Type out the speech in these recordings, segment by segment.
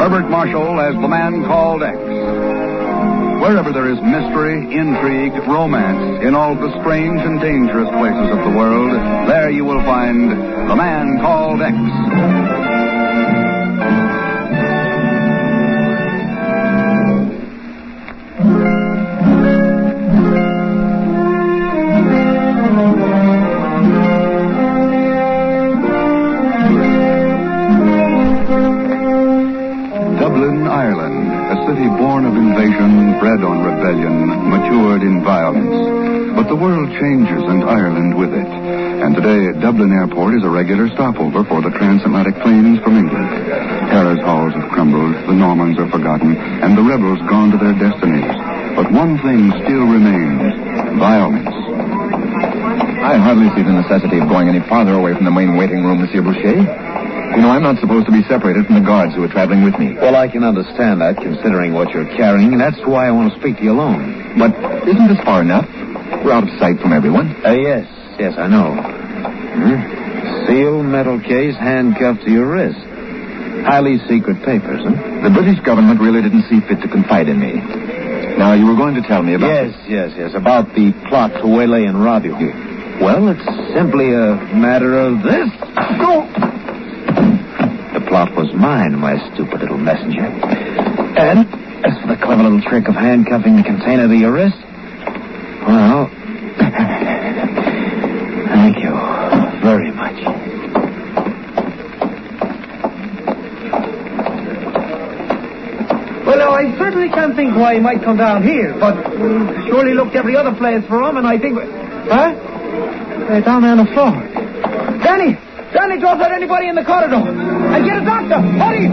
Herbert Marshall as the man called X. Wherever there is mystery, intrigue, romance, in all the strange and dangerous places of the world, there you will find the man called X. Ireland, a city born of invasion, bred on rebellion, matured in violence. But the world changes and Ireland with it. And today, Dublin Airport is a regular stopover for the transatlantic planes from England. Paris halls have crumbled, the Normans are forgotten, and the rebels gone to their destinies. But one thing still remains: violence. I hardly see the necessity of going any farther away from the main waiting room, Monsieur Boucher. You know, I'm not supposed to be separated from the guards who are traveling with me. Well, I can understand that, considering what you're carrying, and that's why I want to speak to you alone. But isn't this far enough? We're out of sight from everyone. Yes, I know. Sealed metal case, handcuffed to your wrist. Highly secret papers, huh? The British government really didn't see fit to confide in me. Now, you were going to tell me about... Yes, about the plot to waylay and rob you. Well, it's simply a matter of this. Go! The plot was mine, my stupid little messenger. And as for the clever little trick of handcuffing the container to your wrist, well, thank you very much. Well, now, I certainly can't think why he might come down here, but we surely looked every other place for him, and I think... Huh? They're down there on the floor. Danny, don't let anybody in the corridor. And get a doctor. Hurry!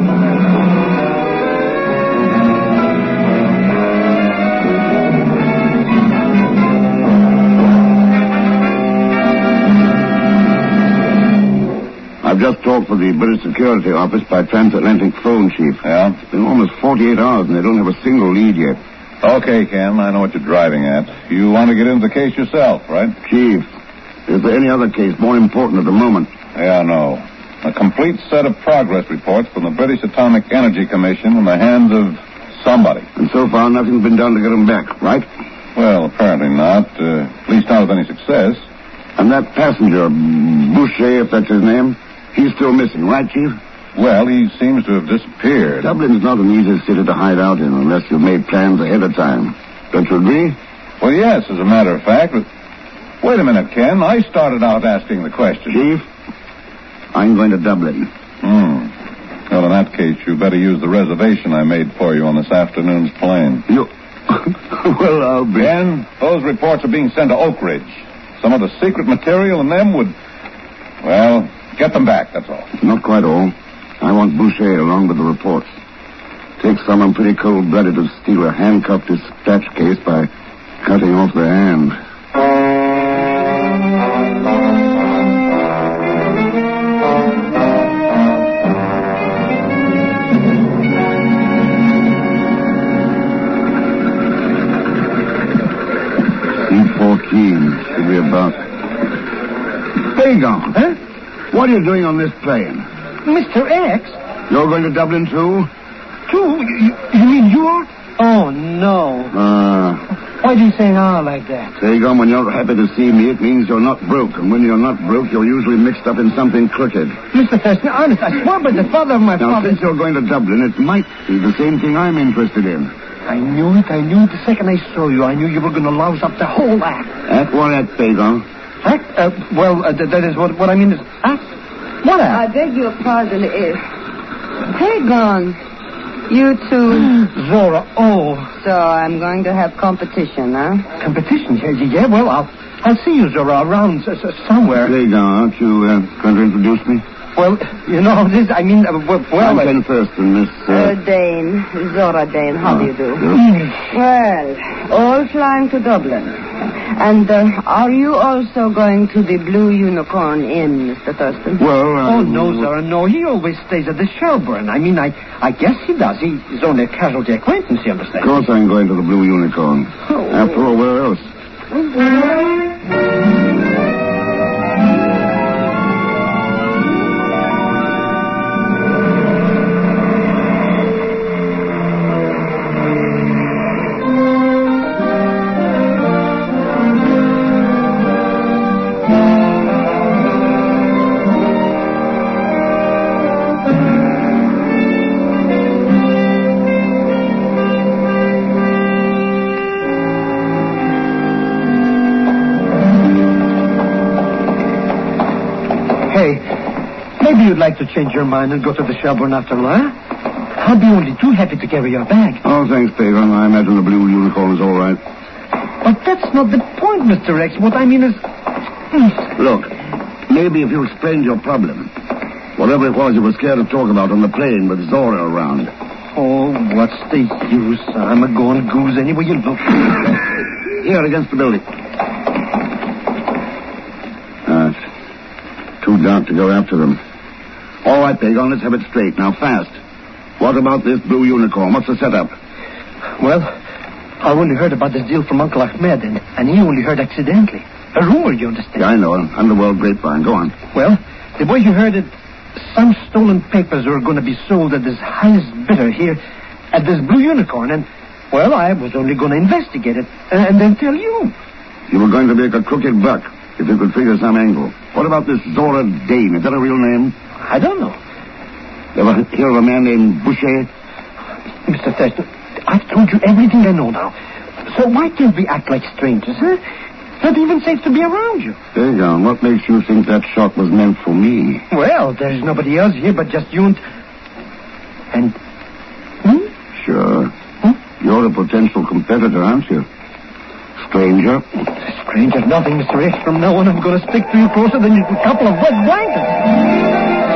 I've just talked with the British Security Office by transatlantic phone, Chief. Yeah? It's been almost 48 hours and they don't have a single lead yet. Okay, Ken, I know what you're driving at. You want to get into the case yourself, right? Chief, is there any other case more important at the moment? Yeah, no. A complete set of progress reports from the British Atomic Energy Commission in the hands of somebody. And so far, nothing's been done to get them back, right? Well, apparently not. At least not with any success. And that passenger, Boucher, if that's his name, he's still missing, right, Chief? Well, he seems to have disappeared. Dublin's not an easy city to hide out in unless you've made plans ahead of time. Don't you agree? Well, yes, as a matter of fact. But wait a minute, Ken. I started out asking the question. Chief, I'm going to Dublin. Well, in that case, you better use the reservation I made for you on this afternoon's plane. You... Well, I'll be... Ken, those reports are being sent to Oak Ridge. Some of the secret material in them would... Well, get them back, that's all. Not quite all. I want Boucher along with the reports. Takes someone pretty cold-blooded to steal a handcuffed dispatch case by cutting off their hand. C-14 should be about... Pagan, Huh? What are you doing on this plane? Mr. X? You're going to Dublin, too? You mean you're... Oh, no. Why do you say like that? Pagan, when you're happy to see me, it means you're not broke. And when you're not broke, you're usually mixed up in something crooked. Mr. Feston, honest, I swear by the father of my Now, father... since you're going to Dublin, it might be the same thing I'm interested in. I knew it. The second I saw you, I knew you were going to louse up the whole act. Act what act, Pagan? Act? That is what I mean is... Act? What I act? beg your pardon, Pagan. You too. Zora, oh. So I'm going to have competition, huh? Competition? Yeah, well, I'll see you, Zora, around somewhere. Pagan, aren't you going to introduce me? Well, you know, I'm I'm Ken Thurston, Miss... Dane. Zora Dane, how do you do? Sure. Well, all flying to Dublin. And are you also going to the Blue Unicorn Inn, Mr. Thurston? Well, Oh, no, Zora, no. He always stays at the Shelburne. I mean, I guess he does. He's only a casualty acquaintance, you understand? Of course I'm going to the Blue Unicorn. Oh. After all, where else? Say, maybe you'd like to change your mind and go to the Shelbourne after all, huh? I'll be only too happy to carry your bag. Oh, thanks, Pagan. I imagine the Blue Unicorn is all right. But that's not the point, Mr. X. What I mean is... Look, maybe if you explained your problem, whatever it was you were scared to talk about on the plane with Zora around. Oh, what's the use? I'm a going goose anyway you look. Here, against the building. It's too dark to go after them. All right, Pagan, let's have it straight. Now, fast. What about this Blue Unicorn? What's the setup? Well, I only heard about this deal from Uncle Ahmed, and he only heard accidentally. A rumor, you understand? Yeah, I know. Underworld grapevine. Go on. Well, the way you heard it, some stolen papers are going to be sold at this highest bidder here at this Blue Unicorn, and, well, I was only going to investigate it and then tell you. You were going to make a crooked buck if you could figure some angle. What about this Zora Dane? Is that a real name? I don't know. Ever hear of a man named Boucher? Mr. Thurston, I've told you everything I know now. So why can't we act like strangers, huh? Not even safe to be around you. Pagan, what makes you think that shot was meant for me? Well, there's nobody else here but just you and... Sure. You're a potential competitor, aren't you? Stranger? Stranger nothing, Mr. X. From now on, I'm going to stick to you closer than a couple of wet blankets.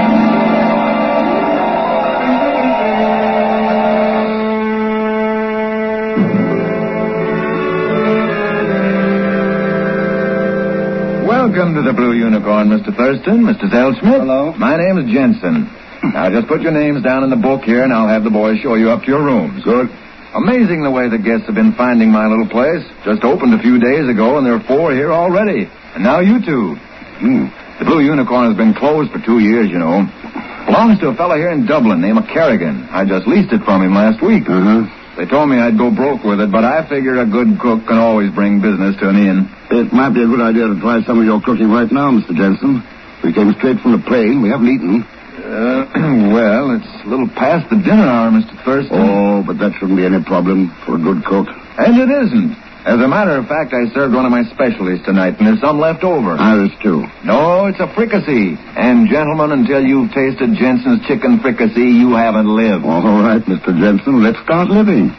Welcome to the Blue Unicorn, Mr. Thurston, Mr. Zellschmidt. Hello. My name is Jensen. Now, just put your names down in the book here, and I'll have the boys show you up to your rooms. Good. Amazing the way the guests have been finding my little place. Just opened a few days ago, and there are 4 here already. And now you 2. The Blue Unicorn has been closed for 2 years, you know. Belongs to a fellow here in Dublin named Kerrigan. I just leased it from him last week. They told me I'd go broke with it, but I figure a good cook can always bring business to an inn. It might be a good idea to try some of your cooking right now, Mr. Jensen. We came straight from the plane. We haven't eaten. Well, it's a little past the dinner hour, Mr. Thurston. Oh, but that shouldn't be any problem for a good cook. And it isn't. As a matter of fact, I served one of my specialties tonight, and there's some left over. Irish, too. No, it's a fricassee. And, gentlemen, until you've tasted Jensen's chicken fricassee, you haven't lived. All right, Mr. Jensen, let's start living.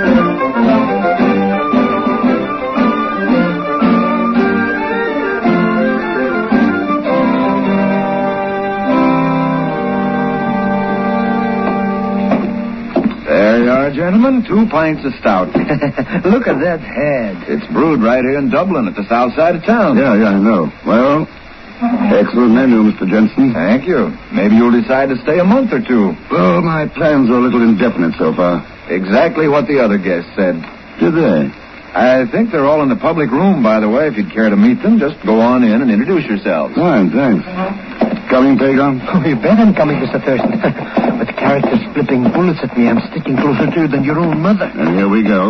There you are, gentlemen. 2 pints of stout. Look at that head. It's brewed right here in Dublin at the south side of town. Yeah, I know. Well, excellent menu, Mr. Jensen. Thank you. Maybe you'll decide to stay a month or 2. Well, my plans are a little indefinite so far. Exactly what the other guests said. Did they? I think they're all in the public room, by the way. If you'd care to meet them, just go on in and introduce yourselves. Fine, thanks. Coming, Pagan? Oh, you bet I'm coming, Mr. Thurston. With characters flipping bullets at me, I'm sticking closer to you than your own mother. And here we go.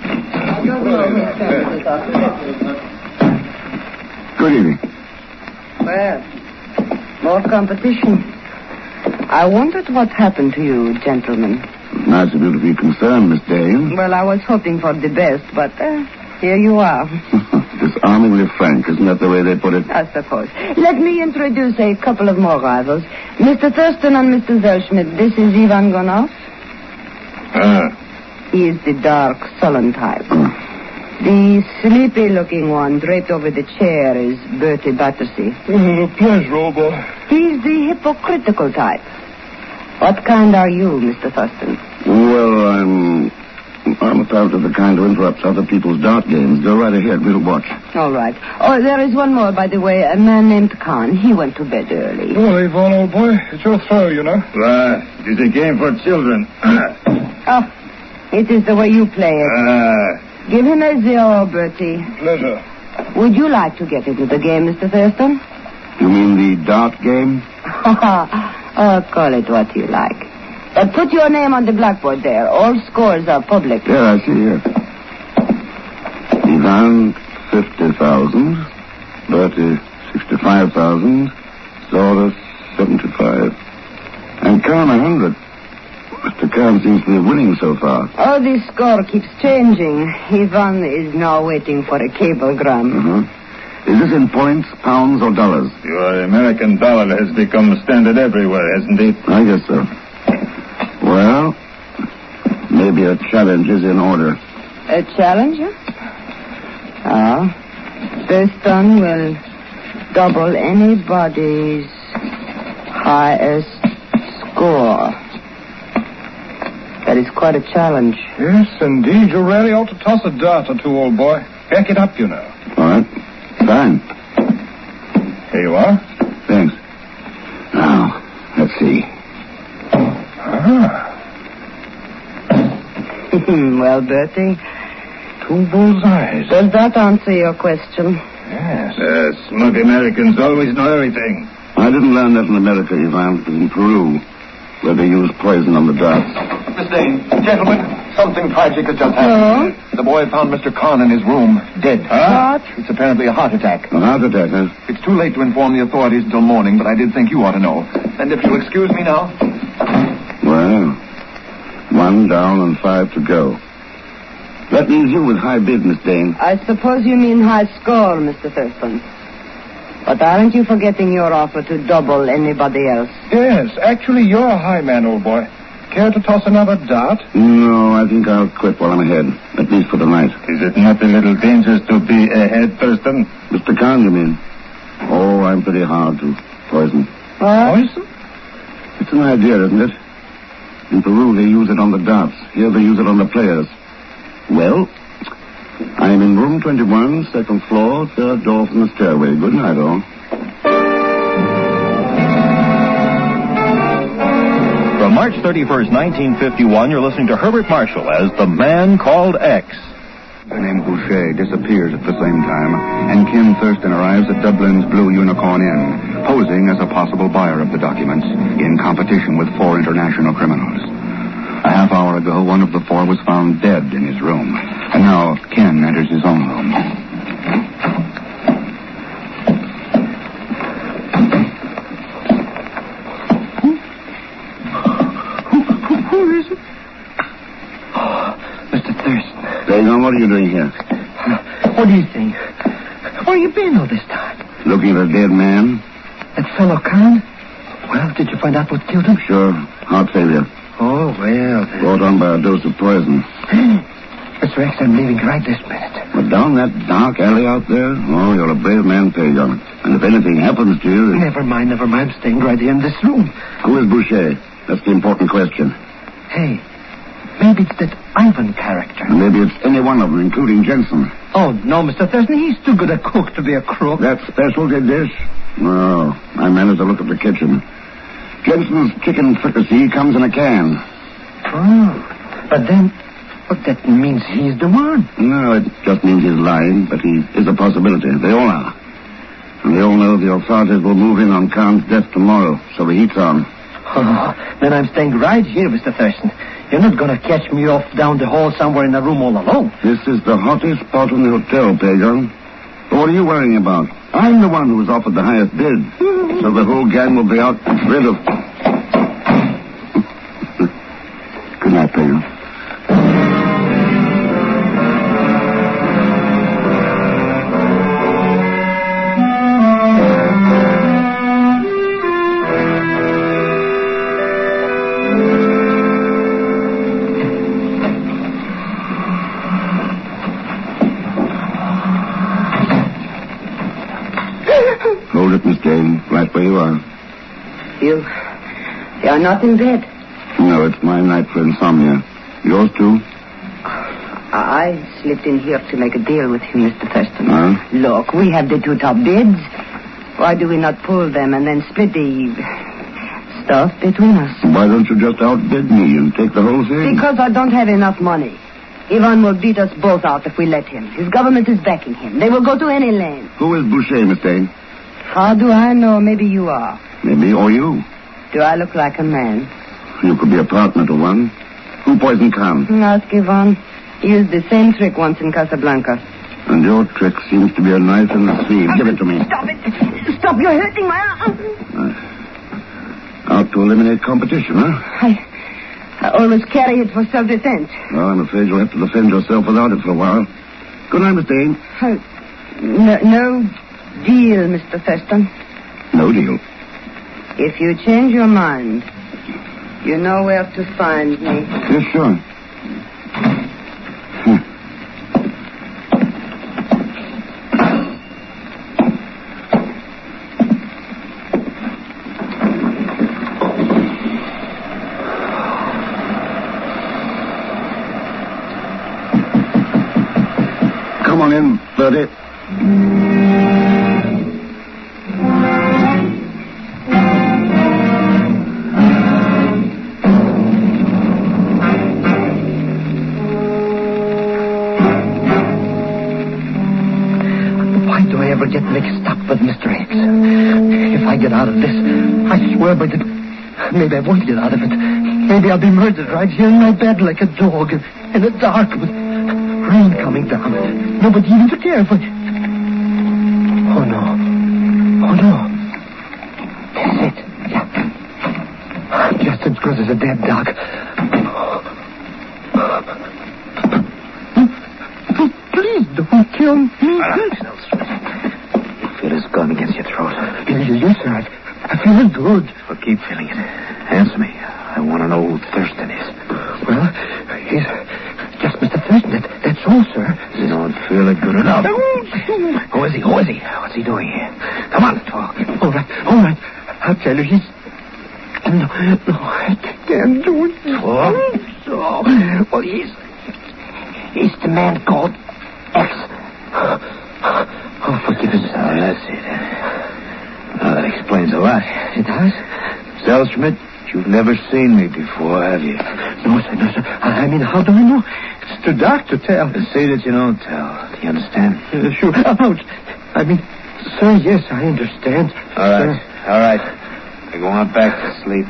Good evening. Well, more competition. I wondered what happened to you, gentlemen. Nice of you to be concerned, Miss Dane. Well, I was hoping for the best, but here you are. Disarmingly frank, isn't that the way they put it? I suppose. Let me introduce a couple of more rivals. Mr. Thurston and Mr. Zellschmidt, this is Ivan Gonov. He is the dark, sullen type. The sleepy-looking one draped over the chair is Bertie Battersea. Pleasure, old boy. He's the hypocritical type. What kind are you, Mr. Thurston? Well, I'm apparently the kind who interrupts other people's dart games. Go right ahead. We'll watch. All right. Oh, there is one more, by the way. A man named Khan. He went to bed early. Well, Yvonne, old boy, it's your throw, you know. Right. It is a game for children. Oh, it is the way you play it. Give him a 0, Bertie. Pleasure. Would you like to get into the game, Mr. Thurston? You mean the dart game? Oh, call it what you like. But put your name on the blackboard there. All scores are public. Yeah, I see here. Ivan, 50,000. Bertie, 65,000. Zora, 75. And Khan, 100. Mr. Khan seems to be winning so far. Oh, the score keeps changing. Ivan is now waiting for a cablegram. Is this in points, pounds, or dollars? Your American dollar has become standard everywhere, hasn't it? I guess so. Well, maybe a challenge is in order. A challenge? Thurston will double anybody's highest score. That is quite a challenge. Yes, indeed. You really ought to toss a dart or two, old boy. Back it up, you know. All right. Fine. Here you are. Thanks. Now, let's see. Well, Bertie, 2 bullseyes. does that answer your question? Yes. Smug Americans always know everything. I didn't learn that in America, Ivan. It was in Peru, where they used poison on the darts. Miss Dane, gentlemen, something tragic has just happened. The boy found Mr. Kahn in his room, dead. What? It's apparently a heart attack. A heart attack, huh? It's too late to inform the authorities until morning, but I did think you ought to know. And if you'll excuse me now. Well, 1 down and 5 to go. That leaves you with high bid, Miss Dane. I suppose you mean high score, Mr. Thurston. But aren't you forgetting your offer to double anybody else? Yes, actually, you're a high man, old boy. Care to toss another dart? No, I think I'll quit while I'm ahead. At least for the night. Is it not a little dangerous to be ahead, Thurston? Mr. Kahn, you mean? Oh, I'm pretty hard to poison. What? Poison? It's an idea, isn't it? In Peru, they use it on the darts. Here, they use it on the players. Well, I'm in room 21, second floor, third door from the stairway. Good night, all. From March 31st, 1951, you're listening to Herbert Marshall as The Man Called X. The name Boucher disappears at the same time, and Kim Thurston arrives at Dublin's Blue Unicorn Inn, posing as a possible buyer of the documents in competition with 4 international criminals. A half hour ago, one of the 4 was found dead in his room, and now Ken enters his own room. Who is it? Mr. Thurston. Pagan, what are you doing here? What do you think? Where you been all this time? Looking at a dead man? That fellow Kahn? Well, did you find out what killed him? Sure. Heart failure. Oh, well. Brought on by a dose of poison. Mr. X, I'm leaving right this minute. But down that dark alley out there? Oh, you're a brave man, Pagan. And if anything happens to you... Never mind. I'm staying right here in this room. Who is Boucher? That's the important question. Hey, maybe it's that Ivan character. And maybe it's any one of them, including Jensen. Oh, no, Mr. Thurston. He's too good a cook to be a crook. That specialty dish? No. I managed to look at the kitchen. Jensen's chicken fricassee comes in a can. Oh, but then... But that means he's the one. No, it just means he's lying, but he is a possibility. They all are. And they all know the authorities will move in on Kahn's death tomorrow, so the heat's on. Oh, then I'm staying right here, Mr. Thurston. You're not going to catch me off down the hall somewhere in a room all alone. This is the hottest spot in the hotel, Pagan. But what are you worrying about? I'm the one who was offered the highest bid. So the whole gang will be out rid of... Good night, Pagan. Hold it, Miss Dane, right where you are. You're not in bed. No, it's my night for insomnia. Yours, too? I slipped in here to make a deal with you, Mr. Thurston. Huh? Look, we have the 2 top bids. Why do we not pull them and then split the stuff between us? Why don't you just outbid me and take the whole thing? Because I don't have enough money. Ivan will beat us both out if we let him. His government is backing him. They will go to any length. Who is Boucher, Miss Dane? How do I know? Maybe you are. Maybe, or you. Do I look like a man? You could be a partner to one. Who poisoned Kahn? Ask Ivan. He used the same trick once in Casablanca. And your trick seems to be a knife in the sleeve. Give it to me. Stop it. Stop. You're hurting my arm. Out to eliminate competition, huh? I always carry it for self-defense. Well, I'm afraid you'll have to defend yourself without it for a while. Good night, Miss Dane. No Deal, Mr. Thurston. No deal. If you change your mind, you know where to find me. Yes, sure. Come on in, Bertie. Get mixed up with Mr. X. If I get out of this, I swear by the... Maybe I won't get out of it. Maybe I'll be murdered right here in my bed like a dog in the dark with rain coming down. Nobody even to care for it. Oh, no. Oh, no. That's it. Yeah. Just as good as a dead dog. Please don't kill me. His gun against your throat. Yes, sir. I feel it good. Well, keep feeling it. Answer me. I want to know who Thurston is. Well, he's just Mr. Thurston. That's all, sir. You don't feel it good enough. Who is he? Who is he? What's he doing here? Come on, talk. All right. I'll tell you, he's... No, I can't do it. What? So, well, he's the man called X. Oh, forgive us. Oh, that's it. Now, that explains a lot. It does? Selschmidt, you've never seen me before, have you? No, sir. I mean, how do I know? It's too dark to tell. See that you don't tell. Do you understand? Sure. I mean, sir, yes, I understand. All right. I go on back to sleep.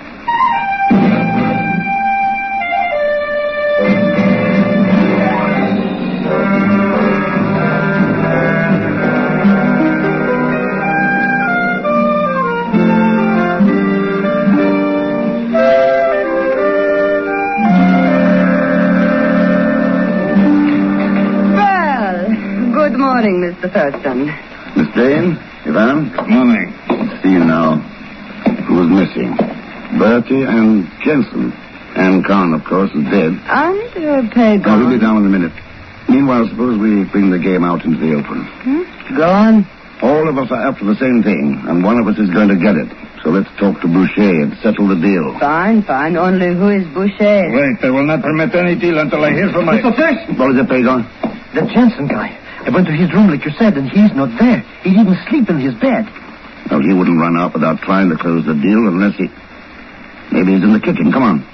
Mr. Thurston. Miss Dane, Ivan. Good morning. See you now. Who was missing? Bertie and Jensen. Ann Kahn, of course, is dead. And Pagan. We'll be down in a minute. Meanwhile, suppose we bring the game out into the open. Go on. All of us are up for the same thing, and one of us is going to get it. So let's talk to Boucher and settle the deal. Fine. Only who is Boucher? Wait, I will not permit any deal until I hear from my... Mr. Thurston! What is it, Pagan? The Jensen guy. I went to his room, like you said, and he's not there. He didn't sleep in his bed. Well, he wouldn't run out without trying to close the deal unless he... Maybe he's in the kitchen. Come on.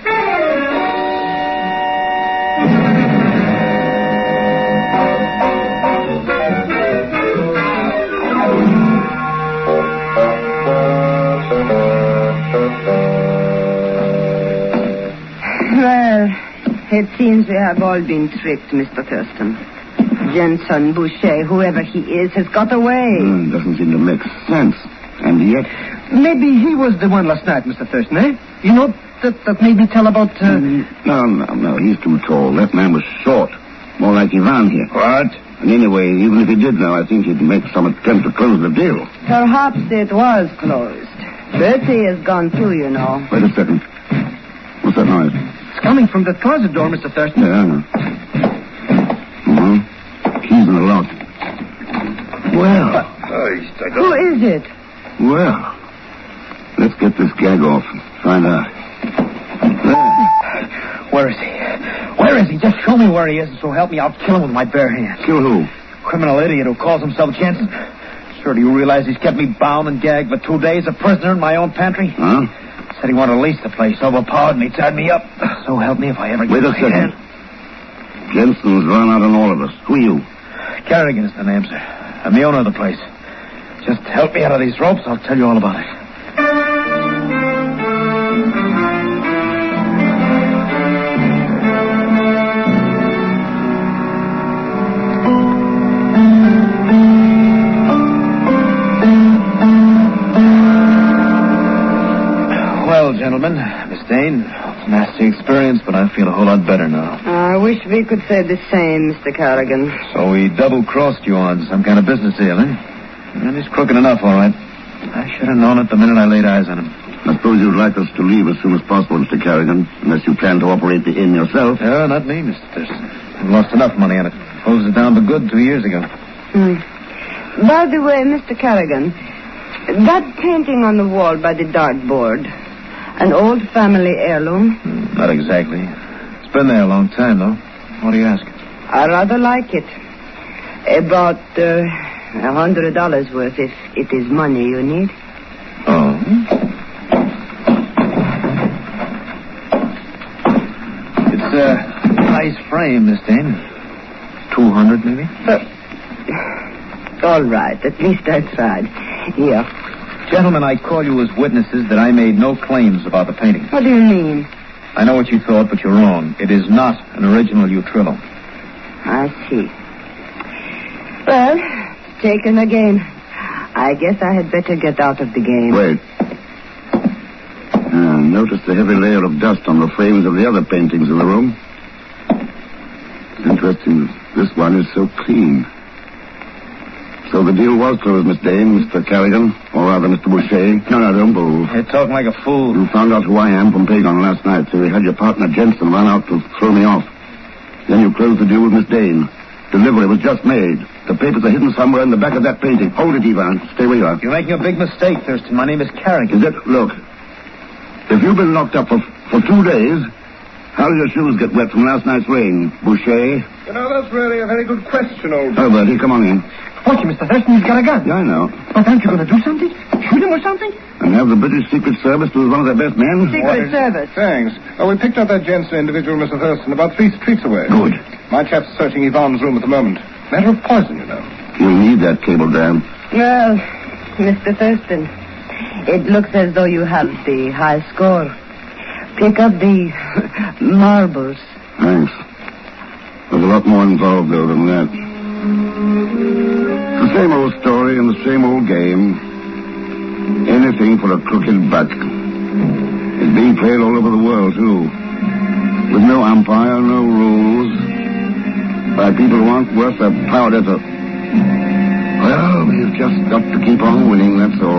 Well, it seems we have all been tricked, Mr. Thurston. Jensen, Boucher, whoever he is, has got away. Doesn't seem to make sense. And yet... Maybe he was the one last night, Mr. Thurston, eh? You know, that made me tell about... No, he's too tall. That man was short. More like Ivan here. What? And anyway, even if he did know, I think he'd make some attempt to close the deal. Perhaps it was closed. Bertie is gone too, you know. Wait a second. What's that noise? It's coming from the closet door, Mr. Thurston. Yeah. Keys in the lock. Well. Who is it? Well. Let's get this gag off and find out. There. Where is he? Where is he? Just show me where he is, and so help me, I'll kill him with my bare hands. Kill who? Criminal idiot who calls himself Jensen. Sir, do you realize he's kept me bound and gagged for 2 days, a prisoner in my own pantry? Huh? Said he wanted to lease the place, overpowered me, tied me up. So help me if I ever get Wait a second. Jensen's run out on all of us. Who are you? Kerrigan is the name, sir. I'm the owner of the place. Just help me out of these ropes, I'll tell you all about it. Well, gentlemen, Miss Dane, nasty experience, but I feel a whole lot better now. I wish we could say the same, Mr. Kerrigan. So we double-crossed you on some kind of business deal, eh? And he's crooked enough, all right. I should have known it the minute I laid eyes on him. I suppose you'd like us to leave as soon as possible, Mr. Carrigan, unless you plan to operate the inn yourself. Not me, Mr. Thurston. I've lost enough money on it. Closed it down for good 2 years ago. By the way, Mr. Carrigan, that painting on the wall by the dartboard, an old family heirloom? Not exactly. It's been there a long time, though. What do you ask? I rather like it. About $100 worth, if it is money you need. Oh. It's a nice frame, Miss Dane. 200, maybe? All right. At least I tried. Here. Gentlemen, I call you as witnesses that I made no claims about the painting. What do you mean? I know what you thought, but you're wrong. It is not an original Utrillo. I see. Well, taken again. I guess I had better get out of the game. Wait. Notice the heavy layer of dust on the frames of the other paintings in the room. It's interesting. This one is so clean. So the deal was closed, Miss Dane, Mr. Carrigan, or rather, Mr. Boucher. No, don't move. You're talking like a fool. You found out who I am from Pagon last night, so you had your partner Jensen run out to throw me off. Then you closed the deal with Miss Dane. Delivery was just made. The papers are hidden somewhere in the back of that painting. Hold it, Ivan. Stay where you are. You're making a big mistake, Thurston. My name is Carrigan. Is it? Look. If you've been locked up for 2 days, how did your shoes get wet from last night's rain, Boucher? You know, that's really a very good question, old... Oh, Bertie, come on in. Watch him, Mr. Thurston. He's got a gun. Yeah, I know. But aren't you going to do something? Shoot him or something? And have the British Secret Service do as one of their best men? Secret Service. Thanks. We picked up that Jensen individual, Mr. Thurston, about 3 streets away. Good. My chap's searching Yvonne's room at the moment. Matter of poison, you know. You'll need that cablegram. Well, Mr. Thurston, it looks as though you have the high score. Pick up the marbles. Thanks. There's a lot more involved, though, than that. The same old story and the same old game. Anything for a crooked buck. It's being played all over the world, too. With no umpire, no rules. By people who aren't worth their powder to... Well, we've just got to keep on winning, that's all.